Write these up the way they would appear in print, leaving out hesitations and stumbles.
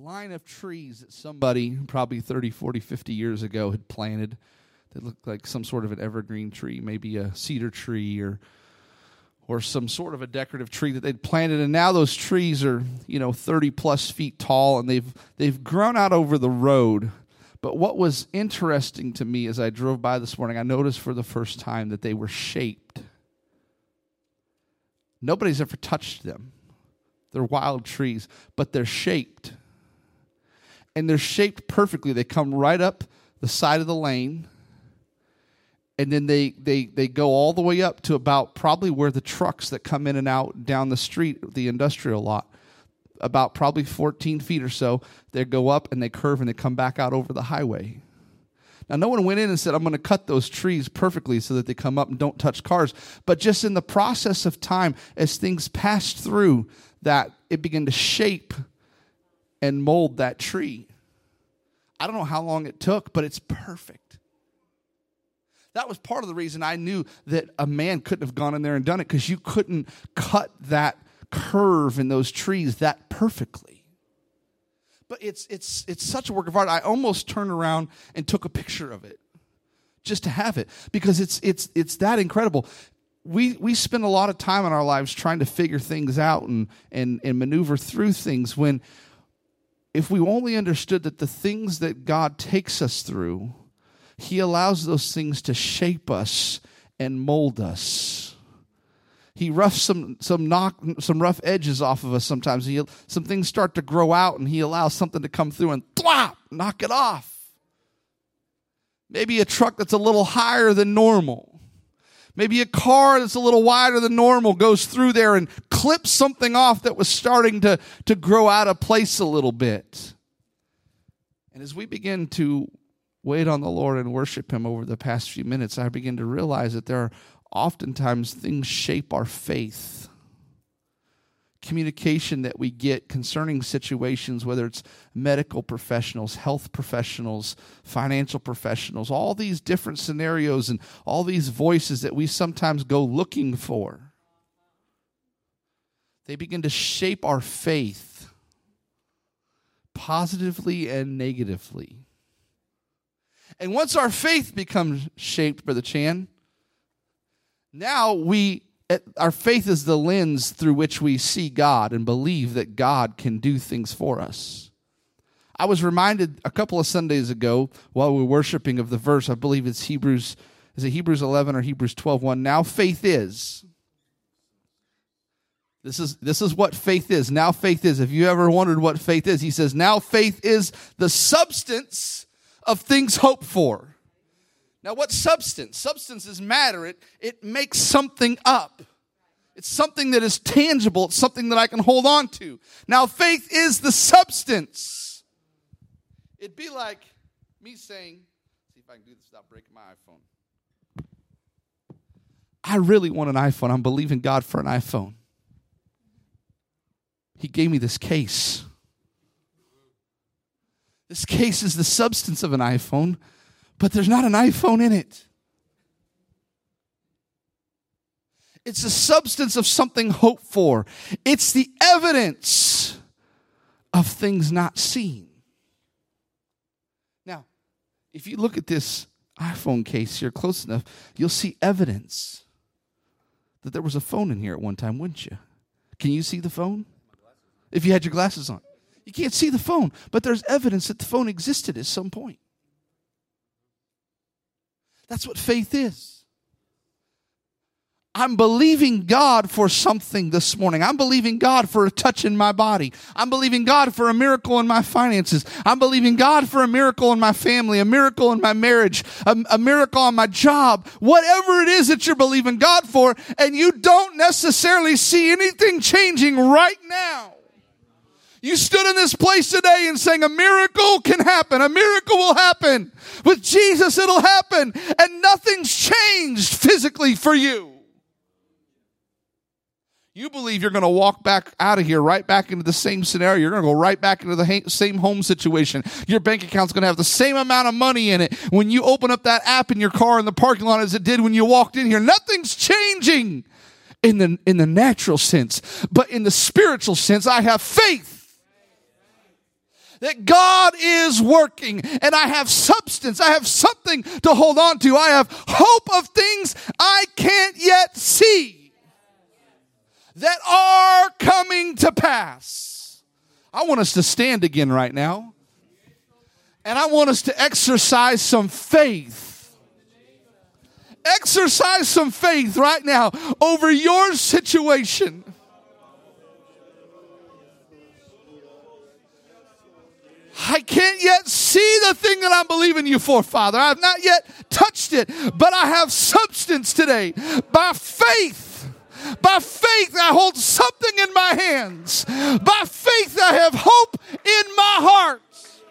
line of trees that somebody probably 30, 40, 50 years ago had planted that looked like some sort of an evergreen tree, maybe a cedar tree or some sort of a decorative tree that they'd planted, and now those trees are 30 plus feet tall, and they've grown out over the road. But what was interesting to me as I drove by this morning, I noticed for the first time that they were shaped. Nobody's ever touched them. They're wild trees, but they're shaped. And they're shaped perfectly. They come right up the side of the lane, and then they go all the way up to about probably where the trucks that come in and out down the street, the industrial lot, about probably 14 feet or so. They go up and they curve and they come back out over the highway. Now, no one went in and said, I'm going to cut those trees perfectly so that they come up and don't touch cars. But just in the process of time, as things passed through that, it began to shape and mold that tree. I don't know how long it took, but it's perfect. That was part of the reason I knew that a man couldn't have gone in there and done it, because you couldn't cut that curve in those trees that perfectly. But it's such a work of art. I almost turned around and took a picture of it just to have it, because it's that incredible. We spend a lot of time in our lives trying to figure things out and maneuver through things, when if we only understood that the things that God takes us through, He allows those things to shape us and mold us. He roughs some rough edges off of us sometimes. Some things start to grow out, and He allows something to come through and knock it off. Maybe a truck that's a little higher than normal. Maybe a car that's a little wider than normal goes through there and clips something off that was starting to grow out of place a little bit. And as we begin to wait on the Lord and worship Him over the past few minutes, I begin to realize that there are oftentimes things shape our faith. Communication that we get concerning situations, whether it's medical professionals, health professionals, financial professionals, all these different scenarios and all these voices that we sometimes go looking for. They begin to shape our faith positively and negatively. And once our faith becomes shaped, Brother Chan, now our faith is the lens through which we see God and believe that God can do things for us. I was reminded a couple of Sundays ago while we were worshiping of the verse, I believe it's Hebrews 11 or Hebrews 12:1. Now faith is. This is what faith is. Now faith is. If you ever wondered what faith is, he says, now faith is the substance of things hoped for. Now, what's substance? Substance is matter. It makes something up. It's something that is tangible. It's something that I can hold on to. Now, faith is the substance. It'd be like me saying, see if I can do this without breaking my iPhone. I really want an iPhone. I'm believing God for an iPhone. He gave me this case. This case is the substance of an iPhone, but there's not an iPhone in it. It's the substance of something hoped for. It's the evidence of things not seen. Now, if you look at this iPhone case here close enough, you'll see evidence that there was a phone in here at one time, wouldn't you? Can you see the phone? If you had your glasses on. You can't see the phone, but there's evidence that the phone existed at some point. That's what faith is. I'm believing God for something this morning. I'm believing God for a touch in my body. I'm believing God for a miracle in my finances. I'm believing God for a miracle in my family, a miracle in my marriage, a miracle on my job. Whatever it is that you're believing God for, and you don't necessarily see anything changing right now. You stood in this place today and sang, a miracle can happen. A miracle will happen. With Jesus, it'll happen. And nothing's changed physically for you. You believe you're going to walk back out of here, right back into the same scenario. You're going to go right back into the same home situation. Your bank account's going to have the same amount of money in it when you open up that app in your car in the parking lot as it did when you walked in here. Nothing's changing in the natural sense. But in the spiritual sense, I have faith that God is working, and I have substance. I have something to hold on to. I have hope of things I can't yet see that are coming to pass. I want us to stand again right now, and I want us to exercise some faith. Exercise some faith right now over your situation. I can't yet see the thing that I'm believing you for, Father. I have not yet touched it, but I have substance today. By faith, I hold something in my hands. By faith, I have hope in my heart.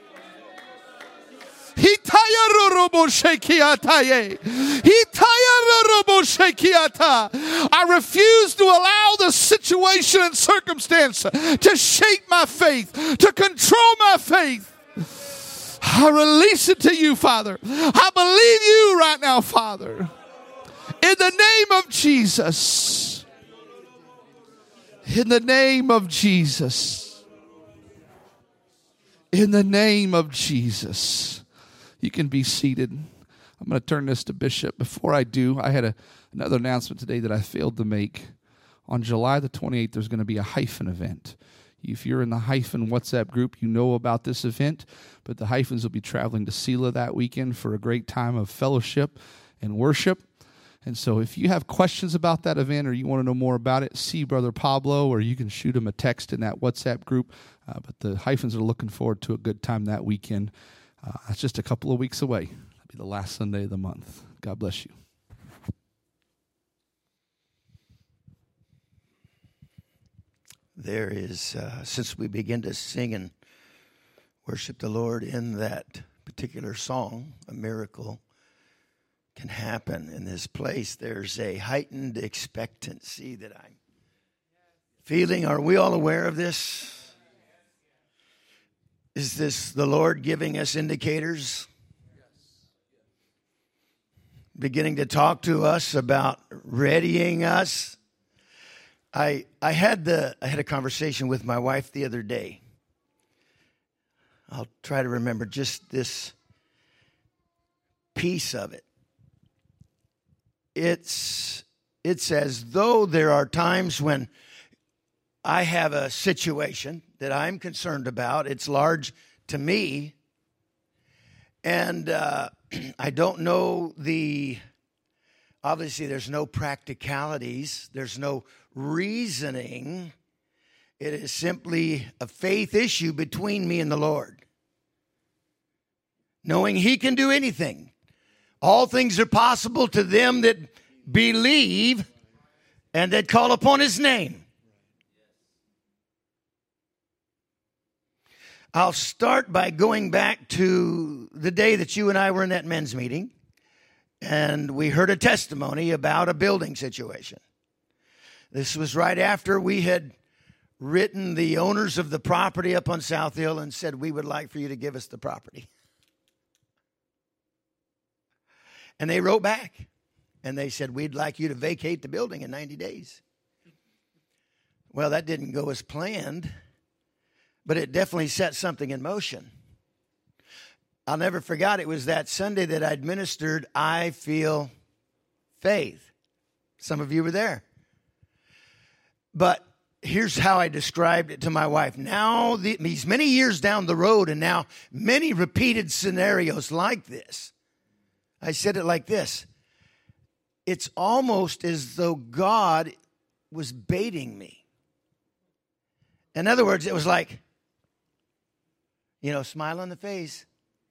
I refuse to allow the situation and circumstance to shape my faith, to control my faith. I release it to you, Father. I believe you right now, Father. In the name of Jesus. In the name of Jesus. In the name of Jesus. You can be seated. I'm going to turn this to Bishop. Before I do, I had another announcement today that I failed to make. On July the 28th, there's going to be a Hyphen event. If you're in the Hyphen WhatsApp group, you know about this event. But the Hyphens will be traveling to Sela that weekend for a great time of fellowship and worship. And so if you have questions about that event or you want to know more about it, see Brother Pablo, or you can shoot him a text in that WhatsApp group. But the Hyphens are looking forward to a good time that weekend. It's just a couple of weeks away. It'll be the last Sunday of the month. God bless you. There is, since we begin to sing and worship the Lord in that particular song, a miracle can happen in this place. There's a heightened expectancy that I'm feeling. Are we all aware of this? Is this the Lord giving us indicators? Beginning to talk to us about readying us? I had a conversation with my wife the other day. I'll try to remember just this piece of it. It's as though there are times when I have a situation that I'm concerned about. It's large to me. And I don't know obviously there's no practicalities. There's no reasoning. It is simply a faith issue between me and the Lord. Knowing He can do anything. All things are possible to them that believe and that call upon His name. I'll start by going back to the day that you and I were in that men's meeting, and we heard a testimony about a building situation. This was right after we had written the owners of the property up on South Hill and said, we would like for you to give us the property. And they wrote back, and they said, we'd like you to vacate the building in 90 days. Well, that didn't go as planned. But it definitely set something in motion. I'll never forget, it was that Sunday that I administered I Feel Faith. Some of you were there. But here's how I described it to my wife. Now, these many years down the road, and now many repeated scenarios like this, I said it like this. It's almost as though God was baiting me. In other words, it was like, smile on the face.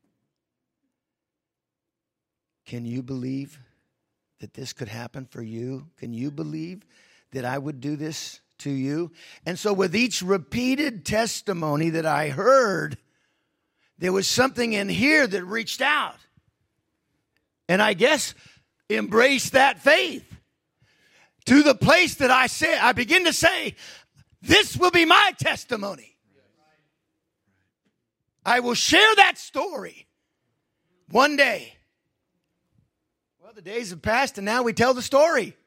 Can you believe that this could happen for you? Can you believe that I would do this to you? And so with each repeated testimony that I heard, there was something in here that reached out. And I guess embraced that faith to the place that I begin to say, this will be my testimony. I will share that story one day. Well, the days have passed, and now we tell the story.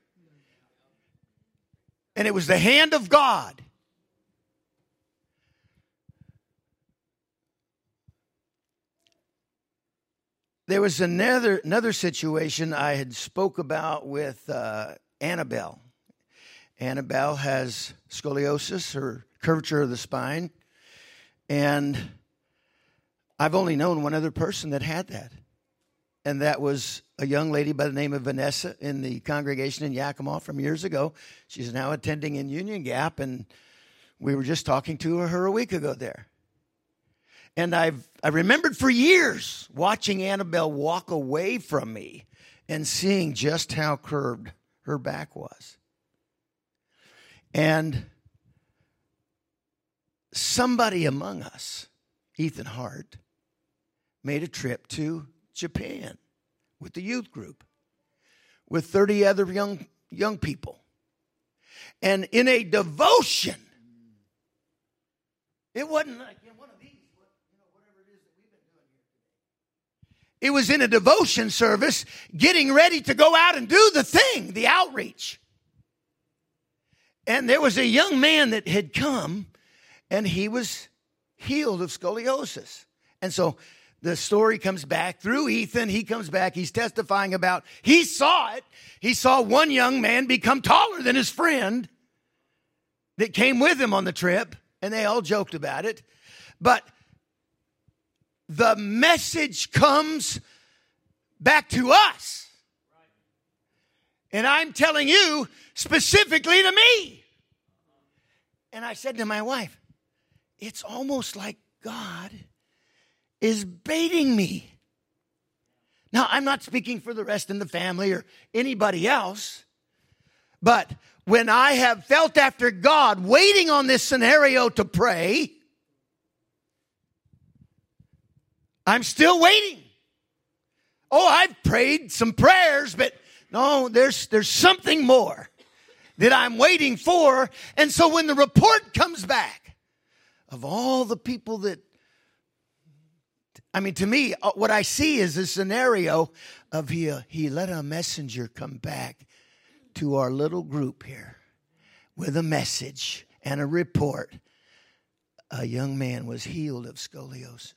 And it was the hand of God. there was another situation I had spoke about with Annabelle. Annabelle has scoliosis, or curvature of the spine. And I've only known one other person that had that. And that was a young lady by the name of Vanessa in the congregation in Yakima from years ago. She's now attending in Union Gap, and we were just talking to her a week ago there. And I remembered for years watching Annabelle walk away from me and seeing just how curved her back was. And somebody among us, Ethan Hart, made a trip to Japan with the youth group, with 30 other young people. And in a devotion, it wasn't like one of these, whatever it is that we've been doing here today. It was in a devotion service, getting ready to go out and do the thing, the outreach. And there was a young man that had come, and he was healed of scoliosis. And so the story comes back through Ethan. He comes back. He's testifying about, he saw it. He saw one young man become taller than his friend that came with him on the trip, and they all joked about it. But the message comes back to us. And I'm telling you, specifically to me. And I said to my wife, it's almost like God is baiting me. Now, I'm not speaking for the rest in the family or anybody else, but when I have felt after God waiting on this scenario to pray, I'm still waiting. Oh, I've prayed some prayers, but no, there's something more that I'm waiting for. And so when the report comes back of all the people that, to me, what I see is a scenario of he let a messenger come back to our little group here with a message and a report. A young man was healed of scoliosis.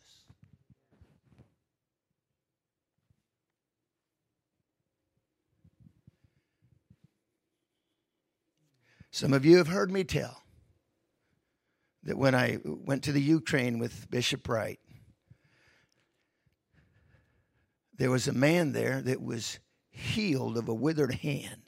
Some of you have heard me tell that when I went to the Ukraine with Bishop Wright, there was a man there that was healed of a withered hand.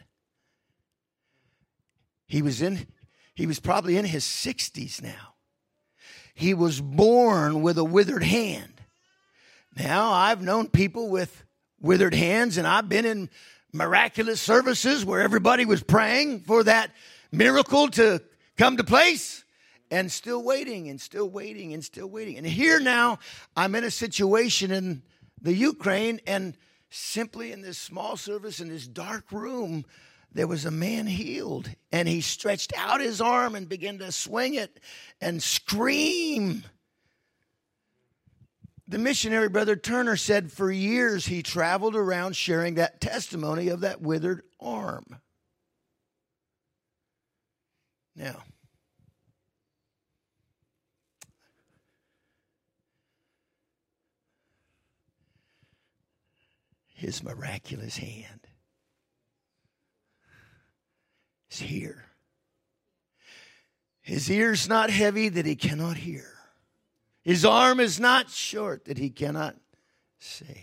He was probably in his 60s now. He was born with a withered hand. Now, I've known people with withered hands, and I've been in miraculous services where everybody was praying for that miracle to come to place, and still waiting and still waiting and still waiting. And here now, I'm in a situation in the Ukraine, and simply in this small service, in this dark room, there was a man healed, and he stretched out his arm and began to swing it and scream. The missionary, Brother Turner, said for years he traveled around sharing that testimony of that withered arm. Now, his miraculous hand is here. His ear's not heavy that he cannot hear. His arm is not short that he cannot save.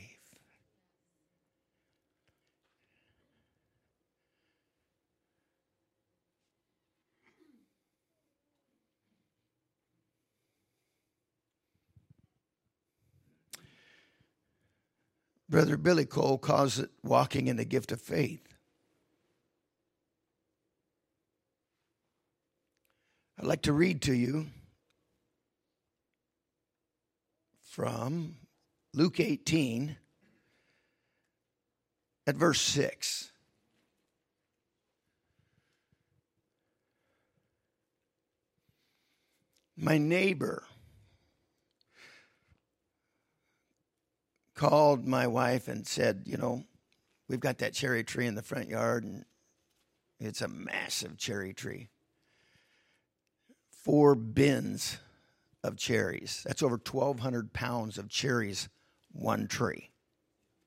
Brother Billy Cole calls it walking in the gift of faith. I'd like to read to you from Luke 18 at verse 6. My neighbor called my wife and said, we've got that cherry tree in the front yard, and it's a massive cherry tree. 4 bins of cherries. That's over 1,200 pounds of cherries, one tree.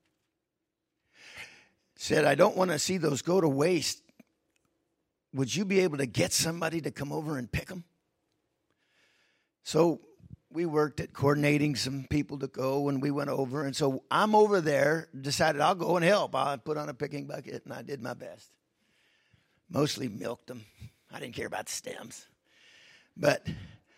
said, I don't want to see those go to waste. Would you be able to get somebody to come over and pick them? So we worked at coordinating some people to go, and we went over. And so I'm over there, decided I'll go and help. I put on a picking bucket, and I did my best. Mostly milked them. I didn't care about the stems. But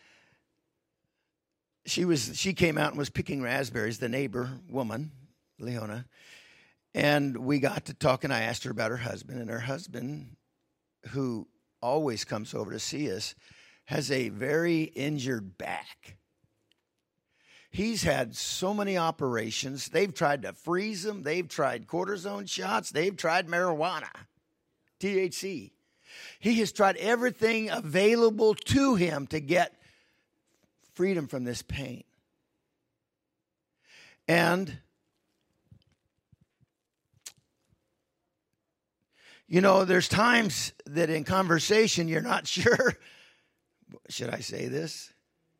she came out and was picking raspberries, the neighbor woman, Leona. And we got to talking. I asked her about her husband, and her husband, who always comes over to see us, has a very injured back. He's had so many operations. They've tried to freeze him. They've tried cortisone shots. They've tried marijuana, THC. He has tried everything available to him to get freedom from this pain. And you know, there's times that in conversation you're not sure, should I say this?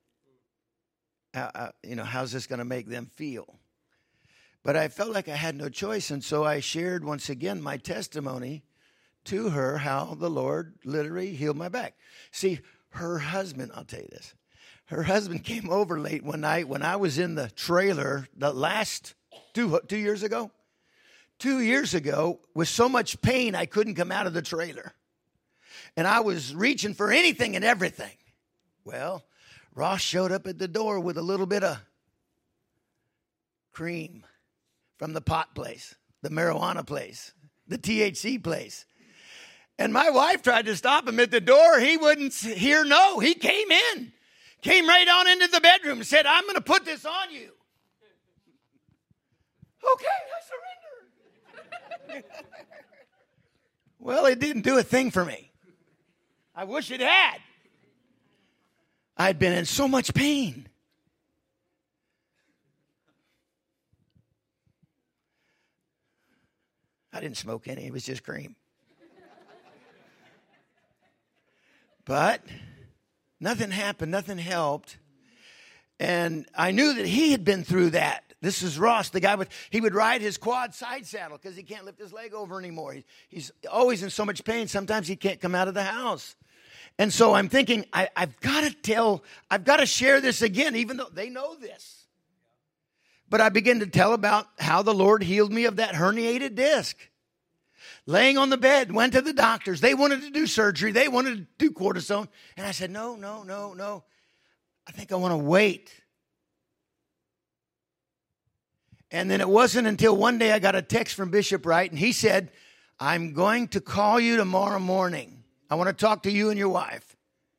How's this going to make them feel? But I felt like I had no choice, and so I shared once again my testimony to her, how the Lord literally healed my back. See, her husband, I'll tell you this. Her husband came over late one night when I was in the trailer the last 2 years ago. 2 years ago, with so much pain, I couldn't come out of the trailer. And I was reaching for anything and everything. Well, Ross showed up at the door with a little bit of cream from the pot place, the marijuana place, the THC place. And my wife tried to stop him at the door. He wouldn't hear no. He came in, came right on into the bedroom and said, I'm going to put this on you. Okay, I surrender. Well, it didn't do a thing for me. I wish it had. I'd been in so much pain. I didn't smoke any. It was just cream. But nothing happened. Nothing helped. And I knew that he had been through that. This is Ross, the guy he would ride his quad side saddle because he can't lift his leg over anymore. He's always in so much pain. Sometimes he can't come out of the house. And so I'm thinking, I've got to share this again, even though they know this. But I begin to tell about how the Lord healed me of that herniated disc. Laying on the bed, went to the doctors. They wanted to do surgery. They wanted to do cortisone. And I said, no. I think I want to wait. And then it wasn't until one day I got a text from Bishop Wright, and he said, I'm going to call you tomorrow morning. I want to talk to you and your wife.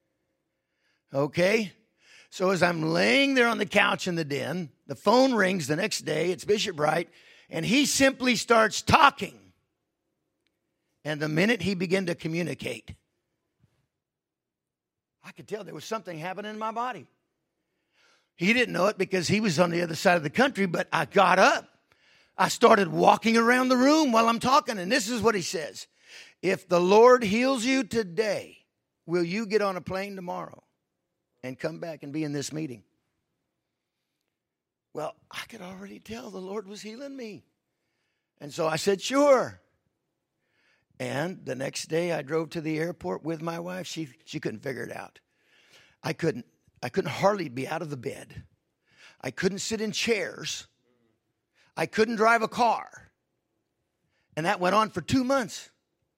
Okay? So as I'm laying there on the couch in the den, the phone rings the next day. It's Bishop Wright, and he simply starts talking. And the minute he began to communicate, I could tell there was something happening in my body. He didn't know it because he was on the other side of the country, but I got up. I started walking around the room while I'm talking, and this is what he says. If the Lord heals you today, will you get on a plane tomorrow and come back and be in this meeting? Well, I could already tell the Lord was healing me. And so I said, sure. And the next day I drove to the airport with my wife. She couldn't figure it out. I couldn't hardly be out of the bed. I couldn't sit in chairs. I couldn't drive a car. And that went on for 2 months.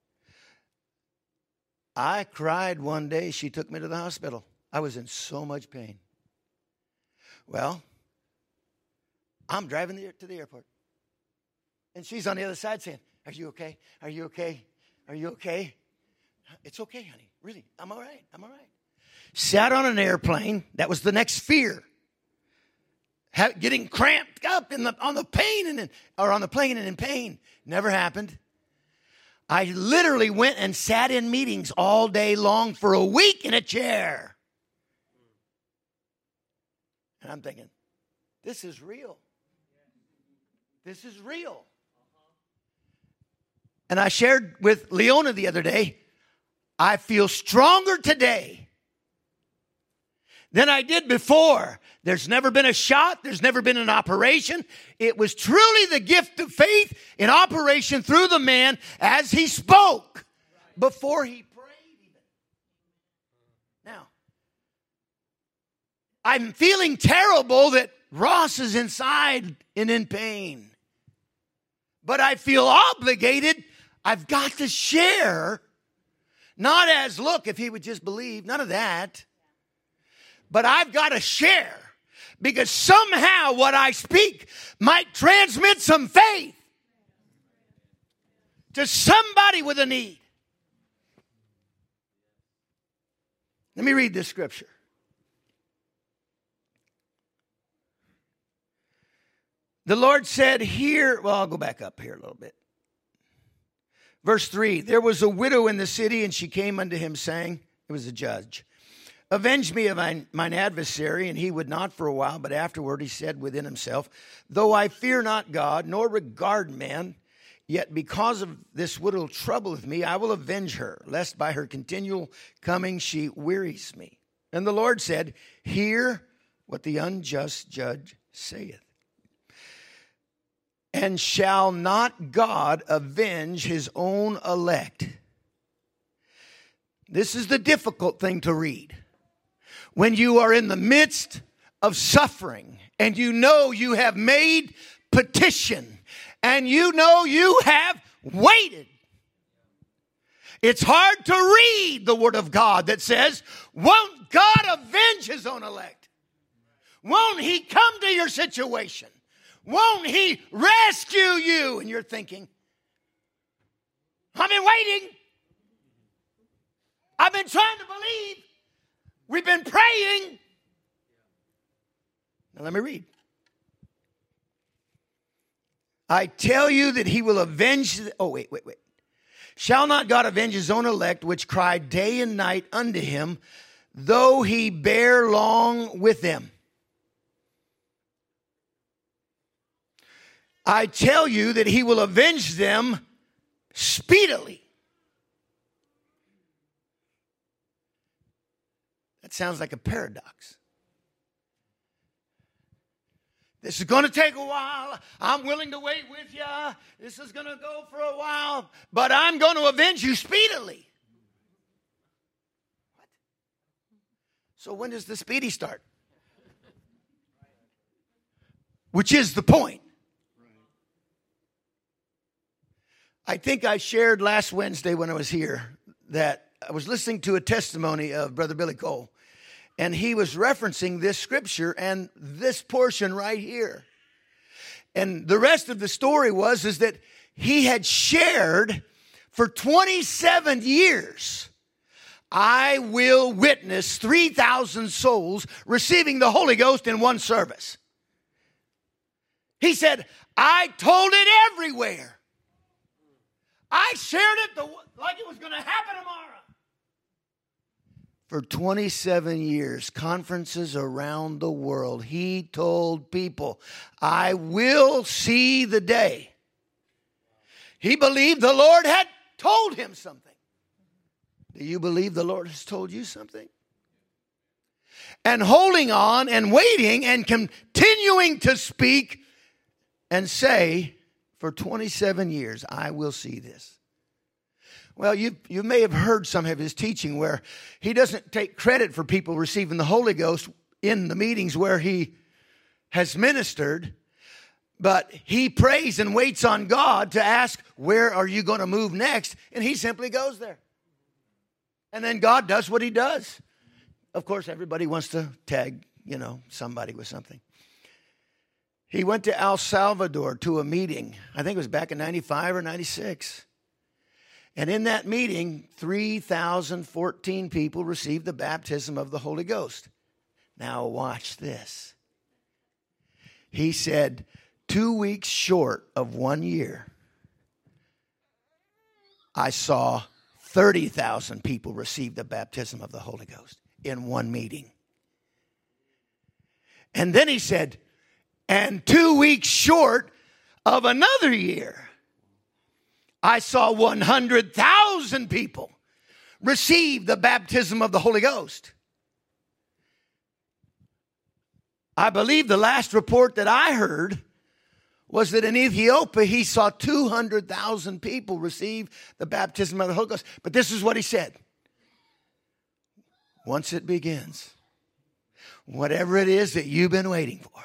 I cried one day. She took me to the hospital. I was in so much pain. Well, I'm driving to the airport. And she's on the other side saying, are you okay? Are you okay? Are you okay? It's okay, honey. Really, I'm all right. I'm all right. Sat on an airplane. That was the next fear. Getting cramped up on the plane and in pain. Never happened. I literally went and sat in meetings all day long for a week in a chair. And I'm thinking, this is real. This is real. And I shared with Leona the other day, I feel stronger today than I did before. There's never been a shot. There's never been an operation. It was truly the gift of faith in operation through the man as he spoke before he prayed even. Now, I'm feeling terrible that Ross is inside and in pain. But I feel obligated. I've got to share. Not as, look, if he would just believe. None of that. But I've got to share. Because somehow what I speak might transmit some faith to somebody with a need. Let me read this scripture. The Lord said here, well, I'll go back up here a little bit. Verse 3, there was a widow in the city, and she came unto him, saying, it was a judge, avenge me of mine adversary. And he would not for a while, but afterward he said within himself, though I fear not God, nor regard man, yet because of this widow troubleth me, I will avenge her, lest by her continual coming she wearies me. And the Lord said, hear what the unjust judge saith. And shall not God avenge his own elect? This is the difficult thing to read. When you are in the midst of suffering and you know you have made petition and you know you have waited. It's hard to read the word of God that says, won't God avenge his own elect? Won't he come to your situation? Won't he rescue you? And you're thinking, I've been waiting. I've been trying to believe. We've been praying. Now let me read. I tell you that he will avenge. Wait. Shall not God avenge his own elect, which cry day and night unto him, though he bear long with them? I tell you that he will avenge them speedily. That sounds like a paradox. This is going to take a while. I'm willing to wait with you. This is going to go for a while. But I'm going to avenge you speedily. What? So when does the speedy start? Which is the point. I think I shared last Wednesday when I was here that I was listening to a testimony of Brother Billy Cole. And he was referencing this scripture and this portion right here. And the rest of the story is that he had shared for 27 years, I will witness 3,000 souls receiving the Holy Ghost in one service. He said, I told it everywhere. I shared it like it was going to happen tomorrow. For 27 years, conferences around the world, he told people, I will see the day. He believed the Lord had told him something. Do you believe the Lord has told you something? And holding on and waiting and continuing to speak and say, for 27 years, I will see this. Well, you may have heard some of his teaching where he doesn't take credit for people receiving the Holy Ghost in the meetings where he has ministered, but he prays and waits on God to ask, where are you going to move next? And he simply goes there. And then God does what he does. Of course, everybody wants to tag, somebody with something. He went to El Salvador to a meeting. I think it was back in 95 or 96. And in that meeting, 3,014 people received the baptism of the Holy Ghost. Now watch this. He said, 2 weeks short of 1 year, I saw 30,000 people receive the baptism of the Holy Ghost in one meeting. And then he said, and 2 weeks short of another year, I saw 100,000 people receive the baptism of the Holy Ghost. I believe the last report that I heard was that in Ethiopia, he saw 200,000 people receive the baptism of the Holy Ghost. But this is what he said. Once it begins, whatever it is that you've been waiting for,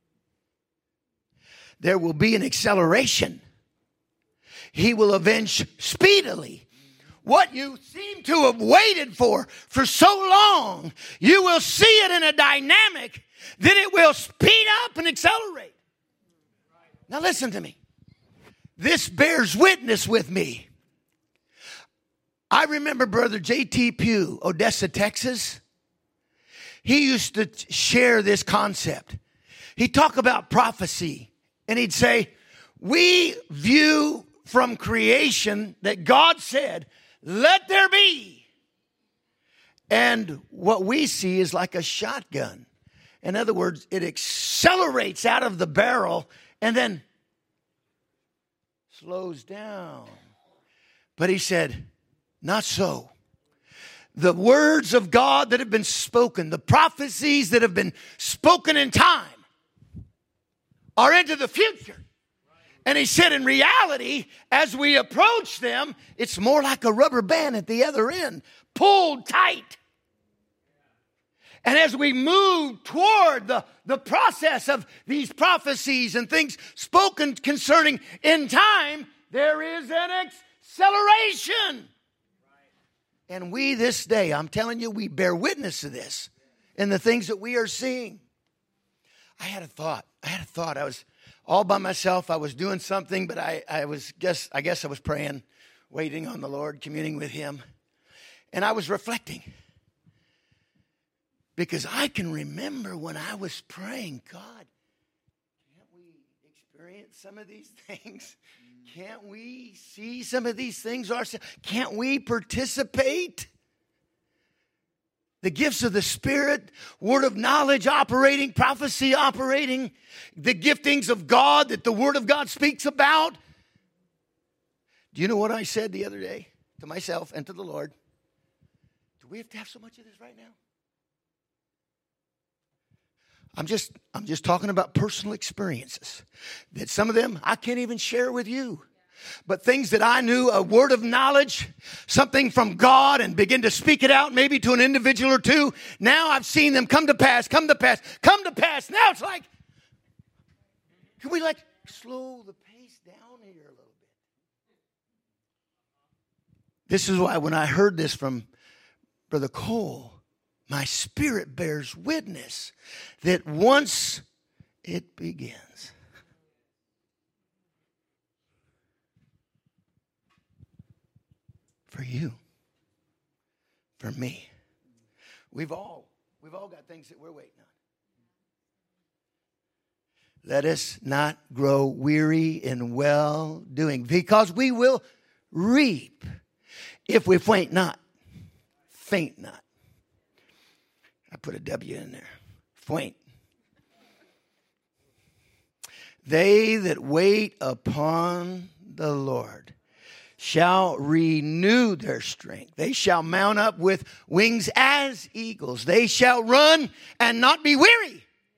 there will be an acceleration. He will avenge speedily what you seem to have waited for so long. You will see it in a dynamic that it will speed up and accelerate. Now listen to me. This bears witness with me. I remember Brother J.T. Pugh, Odessa, Texas. He used to share this concept. He'd talk about prophecy, and he'd say, we view from creation that God said, let there be. And what we see is like a shotgun. In other words, it accelerates out of the barrel and then slows down. But he said, not so. The words of God that have been spoken, the prophecies that have been spoken in time are into the future. And he said, in reality, as we approach them, it's more like a rubber band at the other end, pulled tight. And as we move toward the process of these prophecies and things spoken concerning in time, there is an acceleration. And we this day, I'm telling you, we bear witness to this in the things that we are seeing. I had a thought. I was all by myself. I was doing something, but I guess I was praying, waiting on the Lord, communing with Him. And I was reflecting. Because I can remember when I was praying, God, can't we experience some of these things? Can't we see some of these things ourselves? Can't we participate? The gifts of the Spirit, word of knowledge operating, prophecy operating, the giftings of God that the Word of God speaks about. Do you know what I said the other day to myself and to the Lord? Do we have to have so much of this right now? I'm just talking about personal experiences that some of them I can't even share with you. But things that I knew, a word of knowledge, something from God, and begin to speak it out maybe to an individual or two. Now I've seen them come to pass. Now it's like, can we slow the pace down here a little bit? This is why when I heard this from Brother Cole, my spirit bears witness that once it begins, for you, for me, we've all got things that we're waiting on. Let us not grow weary in well doing, because we will reap if we faint not. Faint not. I put a W in there. Faint. They that wait upon the Lord shall renew their strength. They shall mount up with wings as eagles. They shall run and not be weary.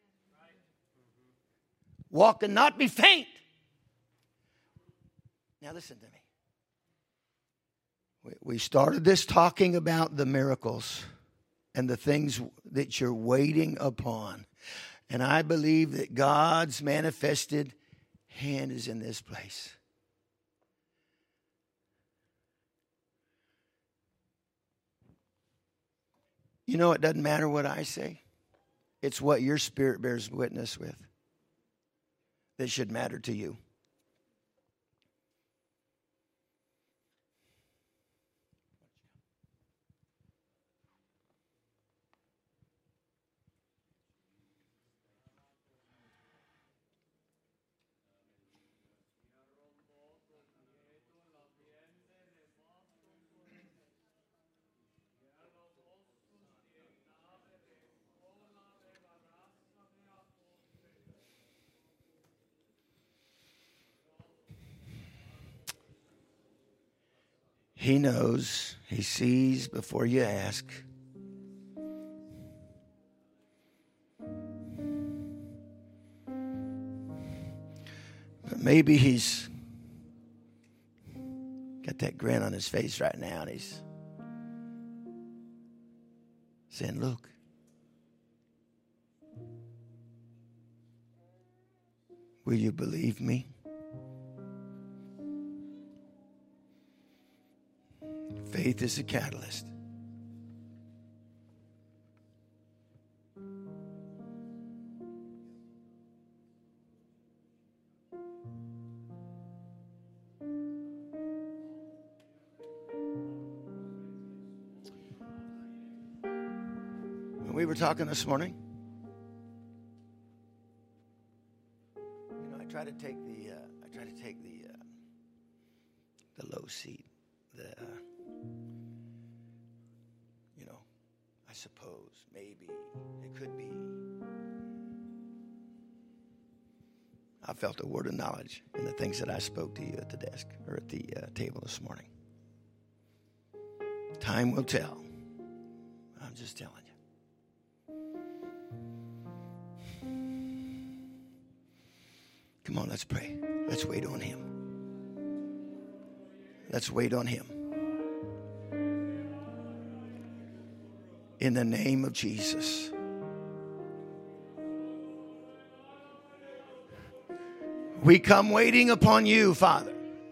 Walk and not be faint. Now listen to me. We started this talking about the miracles and the things that you're waiting upon. And I believe that God's manifested hand is in this place. You know, it doesn't matter what I say. It's what your spirit bears witness with that should matter to you. He knows. He sees before you ask. But maybe he's got that grin on his face right now, and he's saying, look, will you believe me? Faith is a catalyst. When we were talking this morning, I try to take the low seat. I suppose, maybe, it could be. I felt a word of knowledge in the things that I spoke to you at the desk or at the table this morning. Time will tell. I'm just telling you. Come on, let's pray. Let's wait on him. Let's wait on him. In the name of Jesus. We come waiting upon you, Father.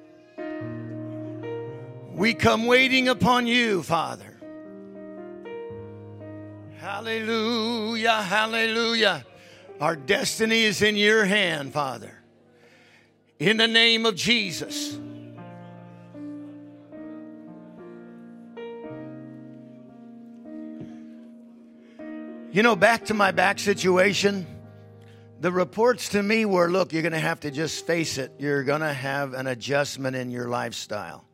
We come waiting upon you, Father. Hallelujah, hallelujah. Our destiny is in your hand, Father. In the name of Jesus. Back to my back situation, the reports to me were, look, you're going to have to just face it. You're going to have an adjustment in your lifestyle.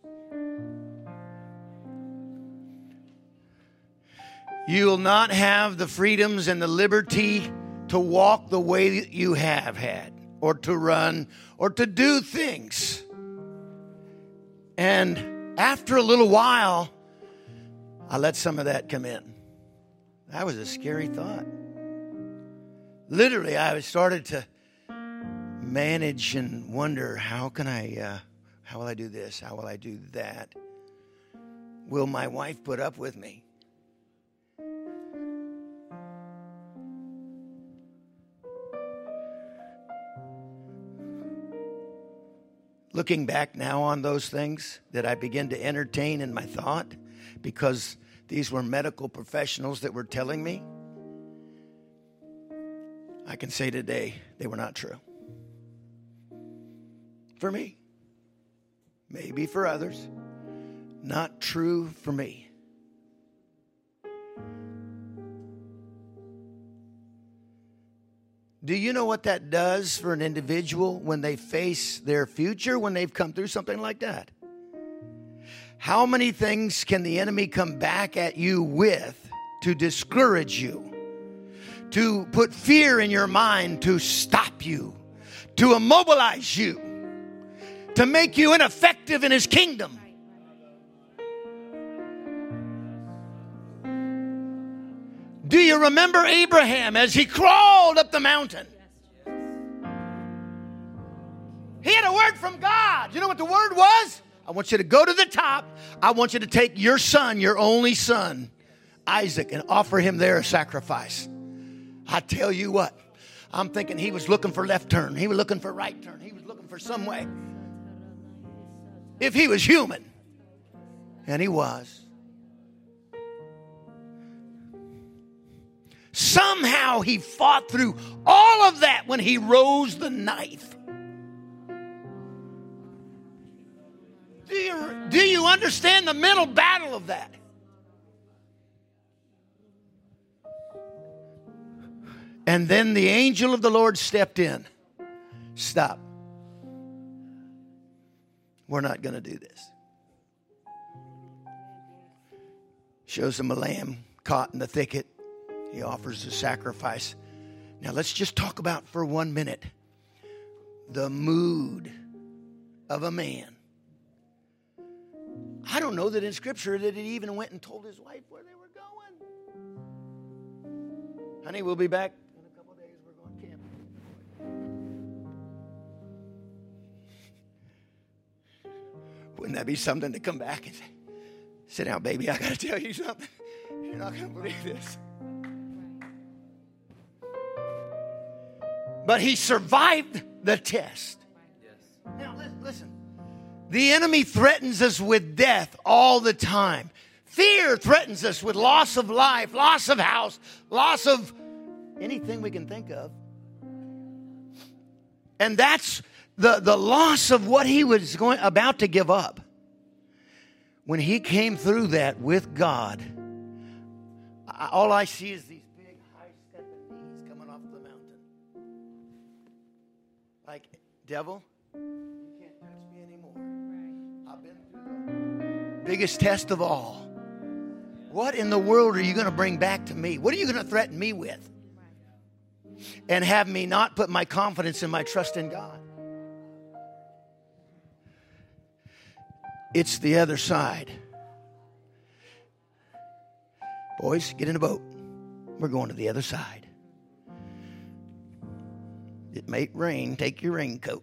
You'll not have the freedoms and the liberty to walk the way that you have had, or to run, or to do things. And after a little while, I let some of that come in. That was a scary thought. Literally, I started to manage and wonder, how will I do this? How will I do that? Will my wife put up with me? Looking back now on those things that I began to entertain in my thought, because these were medical professionals that were telling me, I can say today they were not true. For me. Maybe for others. Not true for me. Do you know what that does for an individual when they face their future, when they've come through something like that? How many things can the enemy come back at you with to discourage you, to put fear in your mind, to stop you, to immobilize you, to make you ineffective in his kingdom? Do you remember Abraham as he crawled up the mountain? He had a word from God. You know what the word was? I want you to go to the top. I want you to take your son, your only son, Isaac, and offer him there a sacrifice. I tell you what, I'm thinking he was looking for left turn. He was looking for right turn. He was looking for some way. If he was human. And he was. Somehow he fought through all of that when he rose the knife. Do you understand the mental battle of that? And then the angel of the Lord stepped in. Stop. We're not going to do this. Shows him a lamb caught in the thicket. He offers a sacrifice. Now let's just talk about for 1 minute the mood of a man. I don't know that in Scripture that he even went and told his wife where they were going. Honey, we'll be back in a couple of days. We're going camping. Wouldn't that be something to come back and say, sit down, baby, I got to tell you something. You're not going to believe this. But he survived the test. Now, listen. The enemy threatens us with death all the time. Fear threatens us with loss of life, loss of house, loss of anything we can think of. And that's the loss of what he was about to give up. When he came through that with God, all I see is these big, high-stepping knees coming off the mountain. Like, devil, you can't touch me anymore. I've been through the biggest test of all. What in the world are you going to bring back to me? What are you going to threaten me with? And have me not put my confidence and my trust in God? It's the other side. Boys, get in the boat. We're going to the other side. It may rain. Take your raincoat.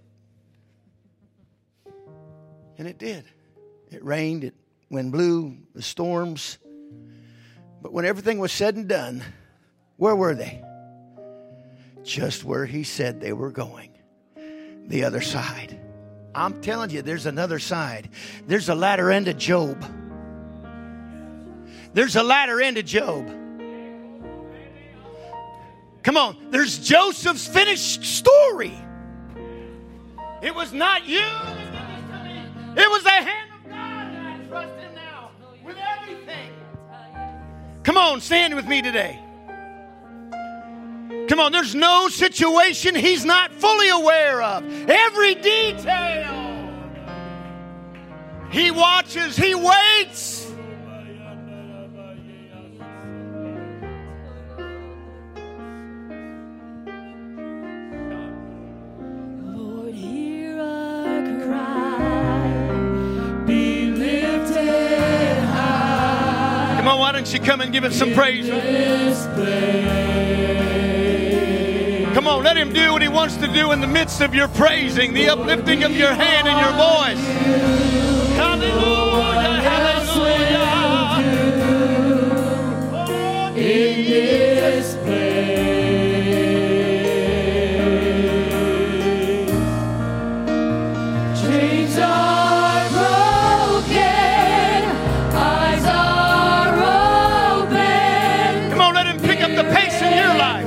And it did. It rained. Wind blew. The storms. But when everything was said and done, where were they? Just where he said they were going. The other side. I'm telling you, there's another side. There's a latter end of Job. There's a latter end of Job. Come on. There's Joseph's finished story. It was not you. It was the hand of God that I trust in now with everything. Come on, stand with me today. Come on, there's no situation he's not fully aware of. Every detail. He watches, he waits. Lord, hear our cry. Be lifted high. Come on, why don't you come and give us some praise? Come on, let him do what he wants to do in the midst of your praising, the uplifting of your hand and your voice. Hallelujah, hallelujah. In this place, chains are broken, eyes are open. Come on, let him pick up the pace in your life.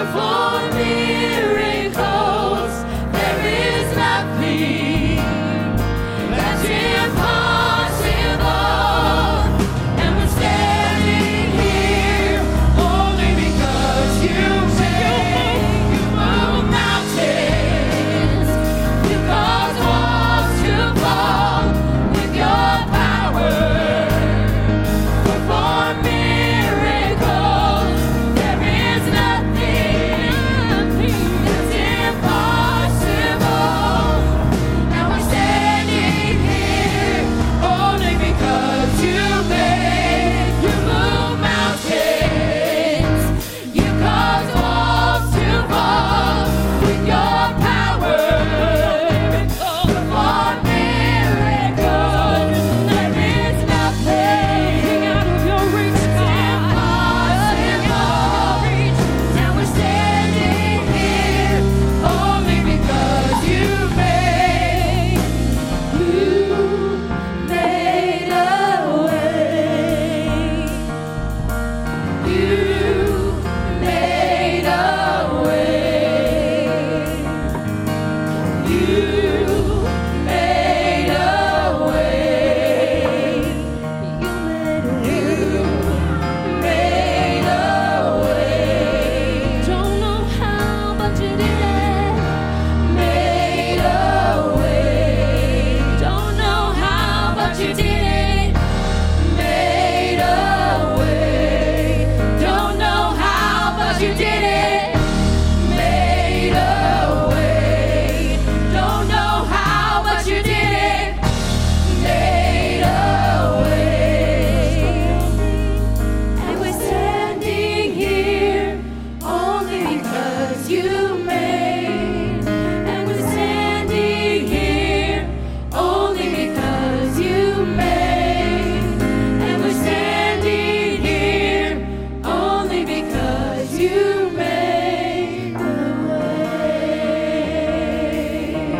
perform miracles. There is nothing that's impossible. And we're standing here only because you move mountains. You cause walls to fall with your power. Perform miracles. There is nothing that's impossible. Now we're standing here only because you move mountains. You cause walls to fall with your power. Perform miracles. There is nothing out of your reach that's impossible. Now we're standing here only because you made a way. You made a way. You made a way. You made a way. Don't know how, but you did it. Made a way. Don't know how, but you did it. Made a way. Don't know how, but you did it. Made a way. Don't know how, but you did it. Made a way. And we're standing here only because you made. And we're standing here only because you made. And we're standing here only because you made a way.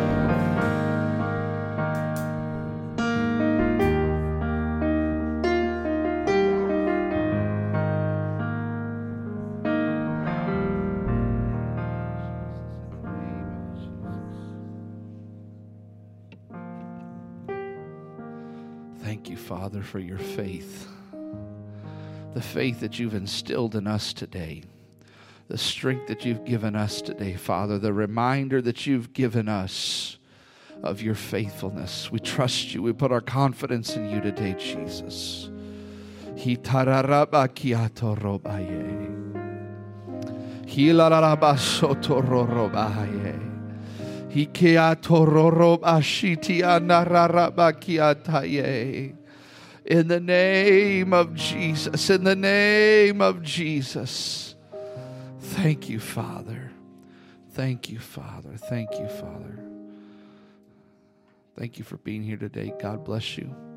Thank you, Father, for your faith. The faith that you've instilled in us today. The strength that you've given us today, Father. The reminder that you've given us of your faithfulness. We trust you. We put our confidence in you today, Jesus. Hitararabakiatorobaye. Hilararabasotororobaye. Hikiatororobashitianararabakiataye. In the name of Jesus, in the name of Jesus. Thank you, Father. Thank you, Father. Thank you, Father. Thank you for being here today. God bless you.